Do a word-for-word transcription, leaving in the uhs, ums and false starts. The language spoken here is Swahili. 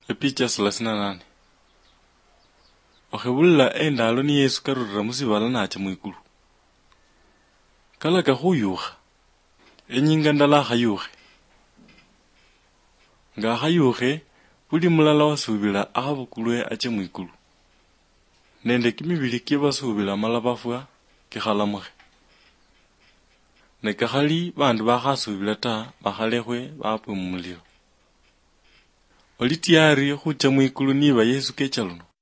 Epicha thelathini na nane. Okhebulila endalo ni Yesu karurira musibala nacha mwikulu. Kala kakhuyukha. Enyinga ndala khayukhe. Nga khayukhe buli mulala wasubila akhabukulwe ache mwikulu. Nende kimibili kyebasubila malabafwa kikhalamukhe. Nekakhali bandu bakhasubila ta bakhalekwe bapwe mumulilo. Oli tiyari khucha mwikulu niba Yesu kecha luno.